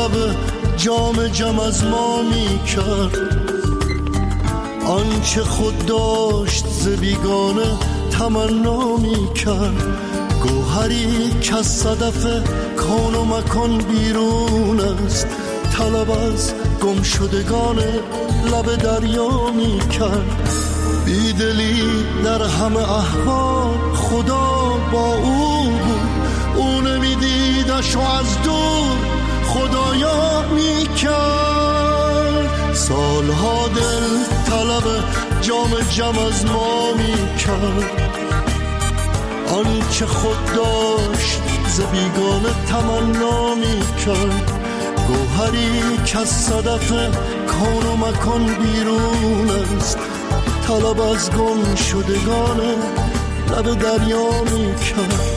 طلب جام جم از ما می کرد، آنچه خود داشت ز بیگانه تمنا می کرد. گوهری که از صدف کون و مکان بیرون است، طلب از گم شدگان لب دریا می کرد. بیدلی در همه احوال خدا با او بود، او نمیدیدش و از دور خدایا می کرد. سالها دل طلب جام جم از ما می کرد، آنچه خود داشت ز بیگانه تمنا می کرد. گوهری که از صدف کون و مکان بیرون است، طلب از گم شدگان لب دریا می کرد.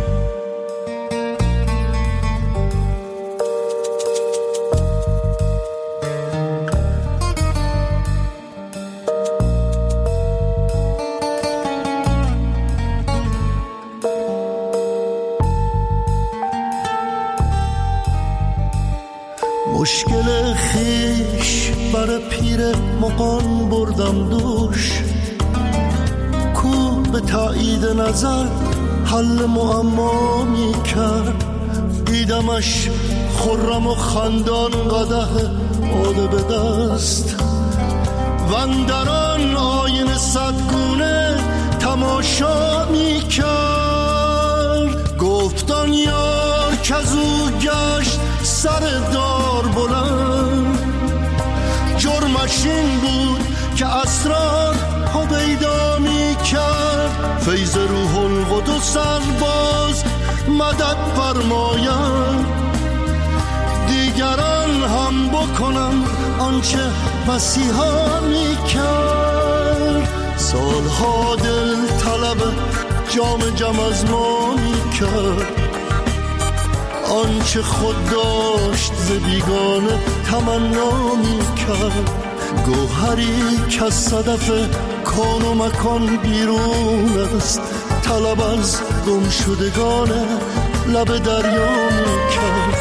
مشکل خیش بر پیر مغان بردم دوش، کو به تایید نظر حل معما می کرد. دیدمش خرم و خندان قدح باده به دست، وندران آینه صدگونه تماشا می کرد. گفتان یار که از او گشت سر دار بلند، جرمش این بود که اسرار هویدا می کرد. فیض روح القدس باز مدد فرماید، دیگران هم بکنم آنچه مسیحا می کرد. سالها دل طلب جام جم از ما می کرد، آنچه خود داشت ز بیگانه تمنا می کرد. گوهری که از صدف کون و مکان بیرون است، طلب از گم شدگان لب دریا می کرد.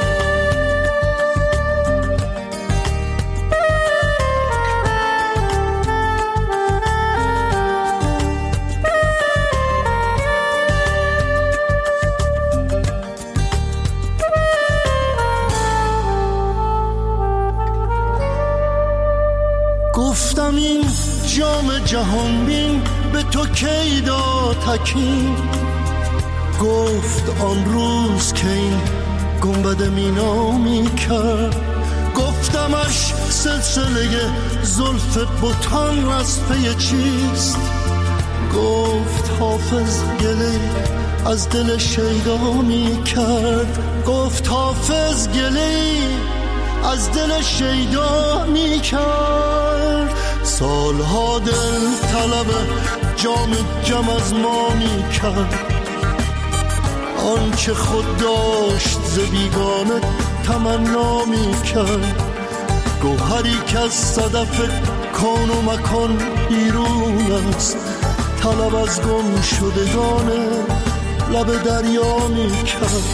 گفتم این جام جهان بین به تو کی داد حکیم، گفت آن روز که این گنبد مینا می کرد. گفتمش سلسله زلف بتان از پی چیست، گفت حافظ گله از دل شیدا می کرد. گفت حافظ گله از دل شیدا می کرد. سالها دل طلب جام جم از ما می کرد، آنچه خود داشت ز بیگانه تمنا می کرد. گوهری که از صدف کون و مکان بیرون است، طلب از گم شدگان لب دریا می کرد.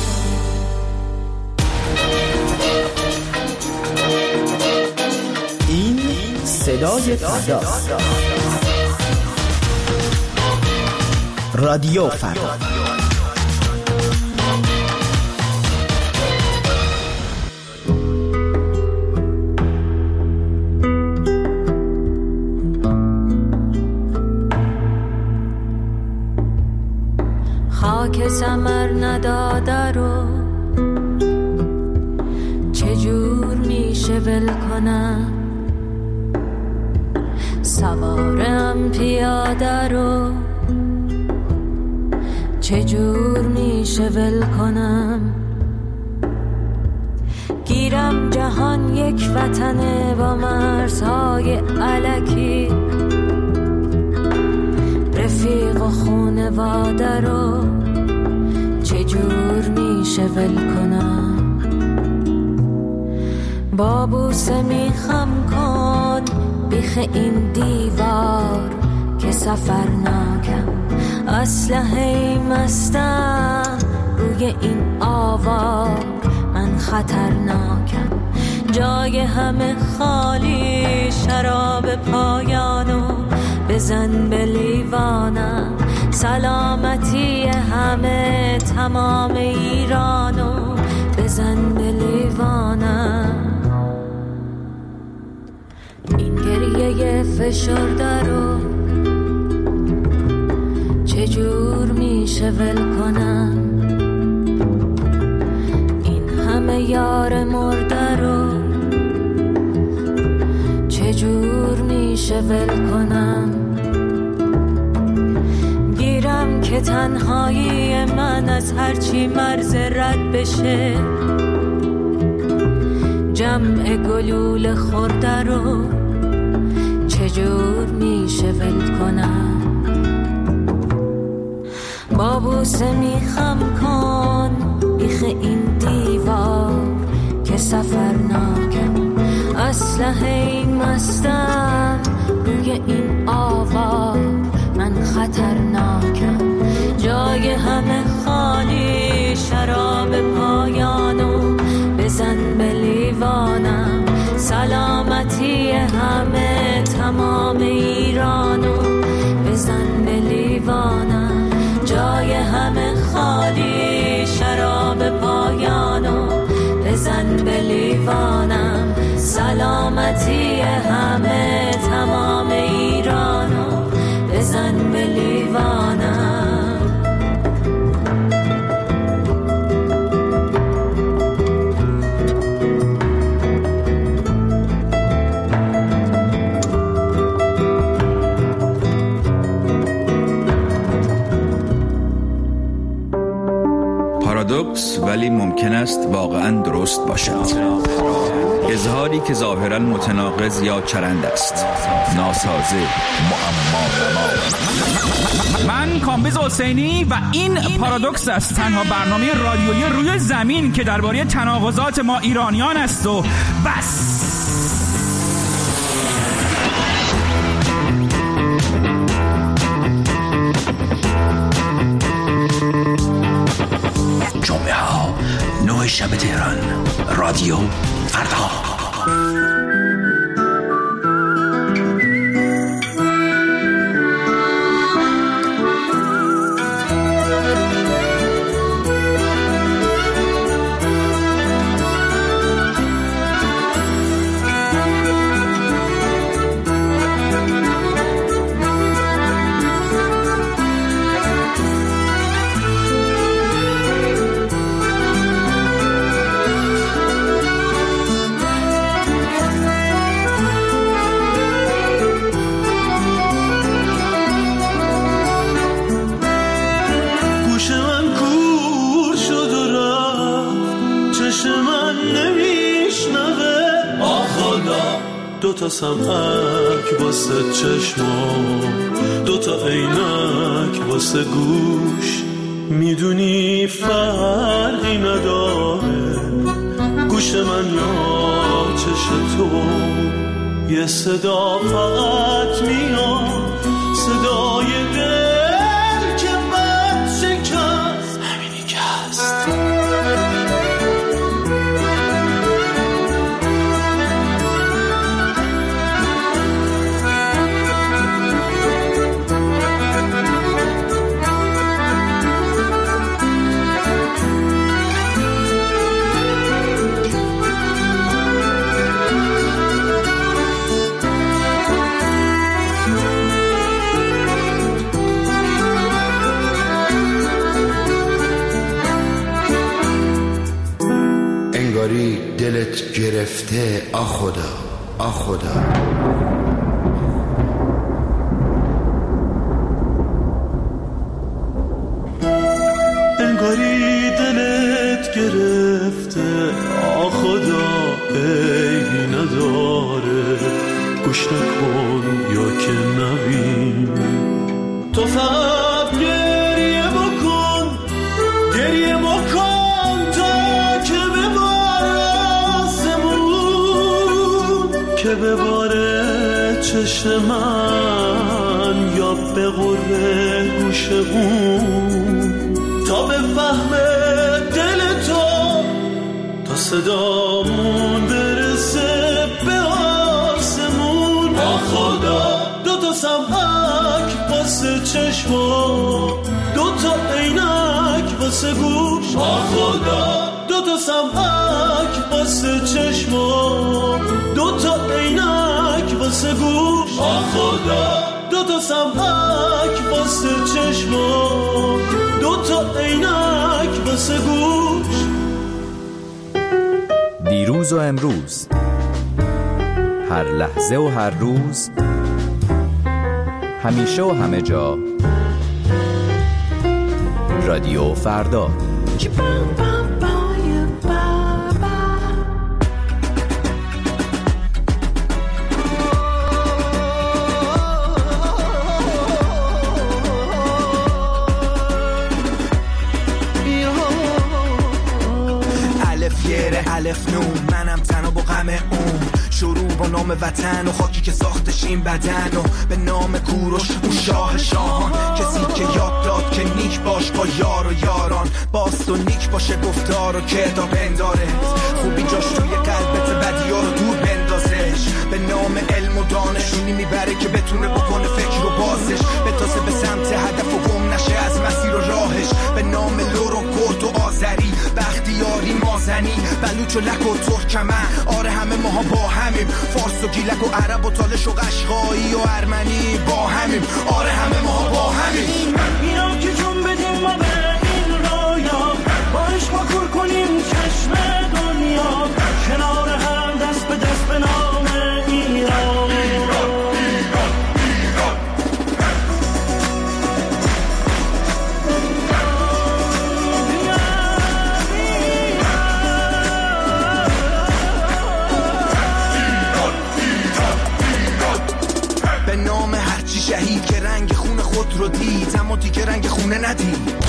این صدای فردا، رادیو فردا. خاک ثمر نداده رو چجور میشه ول کنم، سوارم پیاده رو چجور میشه ول کنم. گیرم جهان یک وطنه با مرزهای الکی، رفیق و خونواده رو چجور میشه ول کنم. با بوسه میخم کن بیخ این دیوار که سفر ناکم، اسلحه مستم روی این آوار من خطرناکم. جای همه خالی، شراب پایانو بزن به لیوانم. سلامتی همه تمام ایرانو بزن به لیوانم. این گریه فشرده رو چجور میشه ول کنم؟ این همه یار مرده رو چجور میشه ول کنم؟ گیرم که تنهایی من از هرچی مرز رد بشه. جمع گلول خورده رو چجور میشه ول کنم؟ با بوسه میخم کن بیخ این دیوار که سفرناکم. اسلحه مستم روی این آوار، من خطرناکم. جای همه خالی، شراب پایانو بزن به لیوانم. سلامتی همه تمام ایرانو بزن به لیوانم. جای همه خالی، شراب پایانو بزن به لیوانم. سلامتی همه تمام ایرانو بزن به لیوانم. پارادوکس ولی ممکن است واقعاً درست باشد. اظهاری که ظاهراً متناقض یا چرند است، ناسازه، معما. من کامبیز حسینی و این پارادوکس است، تنها برنامه رادیویی روی زمین که درباره تناقضات ما ایرانیان است و بس. جمعه ها 9 شب تهران، رادیو فردا. دوتا سمعک واسه چشمام، دوتا عینک واسه گوش. میدونی فرقی نداره گوش من یا چش تو. یه صدا فقط میاد، صدای دل که بد شکست. همینی که هست. دلت گرفته آخدا، آخدا. انگاری دلت گرفته آخدا، عیبی نداره گوش نکن یا که نبین. تو فقط گریه بکن، گریه بکن تا که که بباره چشم من یا به غره گوش اون، تا به فهم دل تو، تا صدامون برسه به آسمون. با خدا دوتا سمحک واسه چشما، دوتا عینک واسه گوش. با خدا دوتا سمحک واسه چشما، دوتا عینک واسه گوش. با خدا دوتا سمحک واسه چشما، دوتا عینک واسه گوش. دیروز و امروز، هر لحظه و هر روز، همیشه و همه جا، رادیو فردا. الف نون، منم تنها با غم اون. شروع با نام وطن و خاکی که ساختش این بدن، و به نام کوروش اون شاه شاهان. کسی که یاد داد که نیک باش با یار و یاران، باست و نیک باشه گفتار و کردار بنداره. خوبی جاش توی قلبت، بدی ها رو دور بندازش. به نام علم و دانشونی میبره که بتونه بکنه فکر و بازش، بتازه به سمت هدف و گم نشه از مسیر و راهش. به نام لور و کرد و آذری، بختیاری مازنی، بلوچ و لک و ترکمن. آره همه ماها با همیم، فارس و گیلک و عرب و تالش و قشقایی و ارمنی با همیم. آره همه ماها با همیم. بیا که جون بدیم ما به این رویا، باش ما کور کنیم چشم دنیا. کنار هم دست به دست به نام ایران. به نام هرچی شهید که رنگ خون خود رو دید، اما دیگه رنگ خونه ندید.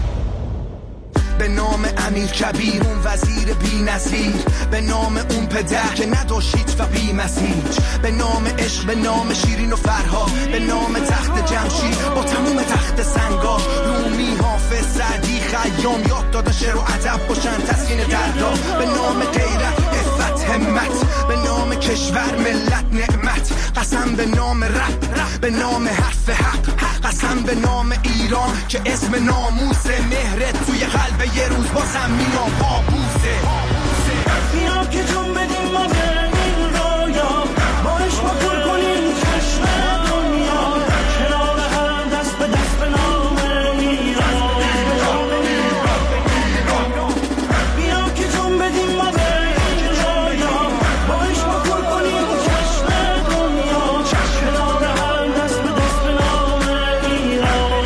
به نام امیر کبیر، اون وزیر بی نظیر. به نام اون پدر که نداشت و بی مسیج. به نام عشق، به نام شیرین و فرهاد. به نام تخت جمشید با تموم تخت سنگاش. رومی، حافظ، سعدی، خیام یاد دادن شعر و ادب باشن تسکین دردا. به نام غیرت، عفت، همت. به نام کشور، ملت، نعمت. قسم به نام رب، به نام حرف حق. قسم به نام ایران که اسم ناموس. مهرت توی قلب یه روز بازم مینا بابوسه. بیا که جون بدیم ما به این رویا، باش ما کور کنیم چشم دنیا. کنار هم دست به دست به نام ایران. بیا که جون بدیم ما به این رویا، باش ما کور کنیم چشم دنیا. کنار هم دست به دست به نام ایران.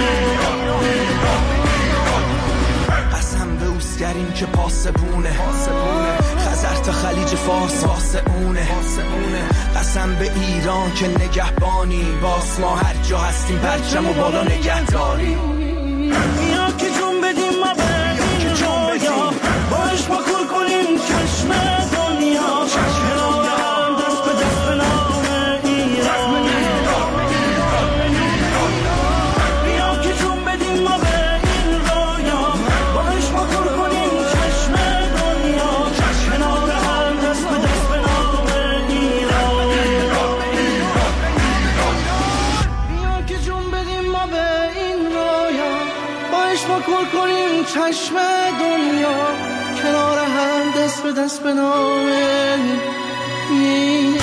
قسم به اوسگرین که پاسبونه، خزر تا خلیج فارس واسه اونه. قسم به ایران که نگهبانی، باس ما هر جا هستیم پرچم و بالا نگهداری. بیا که جون بدیم ما به این رویا، باش ما کور کنیم چشم دنیا. کنار هم دست به دست به نام ایران. بیا که جون بدیم ما به این رویا، باش ما کور کنیم چشم دنیا. کنار هم دست به دست به نام ایران. بیا که جون بدیم ما به این رویا، باش ما کور کنیم چشم دنیا. کنار هم دست به دست به نام ایران.